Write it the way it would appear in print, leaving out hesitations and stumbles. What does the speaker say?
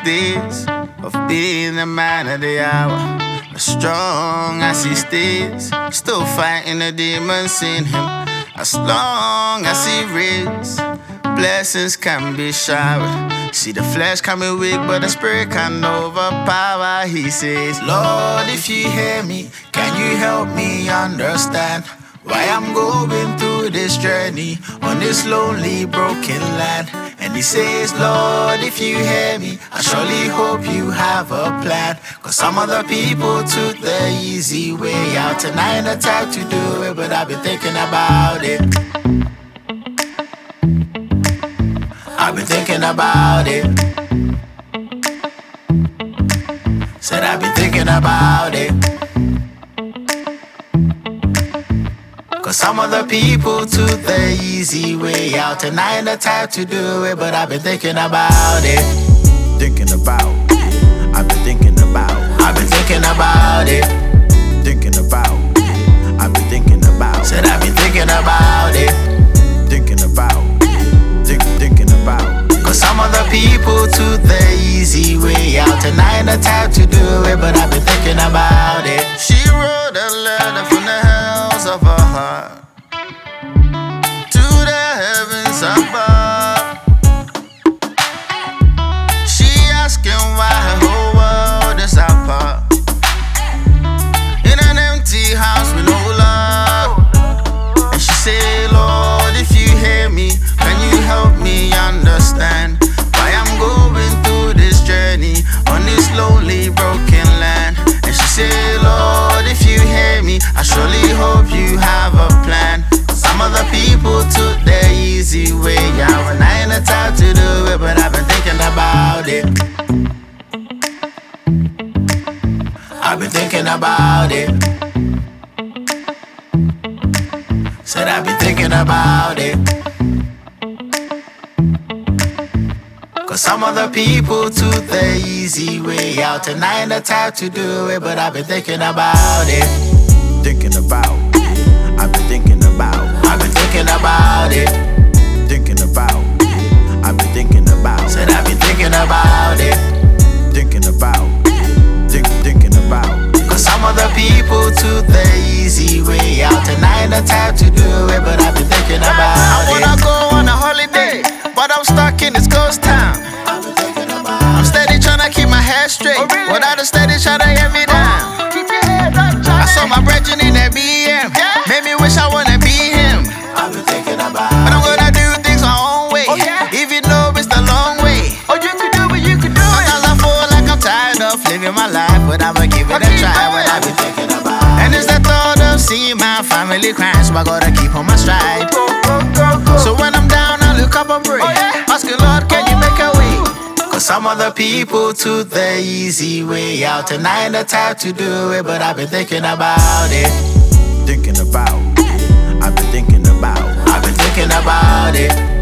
days of being the man of the hour. As strong as he stays, still fighting the demons in him. As long as he reigns, blessings can be showered. See the flesh coming weak, but the spirit can overpower. He says, Lord, if you hear me, can you help me understand why I'm going through this journey on this lonely, broken land? And he says, Lord, if you hear me, I surely hope you have a plan. Cause some other people took the easy way out, and I ain't the type to do it, but I've been thinking about it. I've been thinking about it. Said I've been thinking about it. Cause some other people took the easy way out, and I ain't the type to do it, but I've been thinking about it. Thinking about it. I've been thinking about it. I've been thinking about it. Thinking about it. I've been thinking about it. Said I've been thinking about it. Thinking about it. Thinking about it. Cause some other people took the easy way out, and I ain't the type to do it, but I've been thinking about it. She wrote a letter from the hells of her heart to the heavens above. She asking why her whole world is apart, in an empty house with no love. And she say, Lord, if you hear me, can you help me understand why I'm going through this journey on this lonely, broken land? And she say, Lord, if you hear me, I surely hope you have a plan. Some other people took the easy way out, and I ain't the type to do it, but I've been thinking about it. I've been thinking about it. Said I've been thinking about it. Cause some other people took the easy way out, and I ain't the type to do it, but I've been thinking about it. Thinking about it. I've been thinking about it. I've been thinking about it. Thinking about it. I've been thinking about it. Said I've been thinking about it. Thinking about it. Thinking about it. Cause some other people took the easy way out, and I ain't the type to do it, but I've been thinking about it. I wanna go on a holiday, but I'm stuck in this ghost town. I'm steady tryna keep my head straight, without a steady tryna get me down. I saw my brethren in that BM, made me wish I wanna be him. I've been thinking about But I'm gonna do things my own way, even though it's the long way. Sometimes I feel like I'm tired of living my life, but I'ma give it a try. But I've been thinking about it. And it's the thought of seeing my family crying, so I gotta keep on my stride. So when I'm down, I look up and pray, asking Lord, can you make a way? Cause some other people took the easy way out, and I ain't the type to do it, but I've been thinking about it. Thinking about it. I've been thinking about it. I've been thinking about it.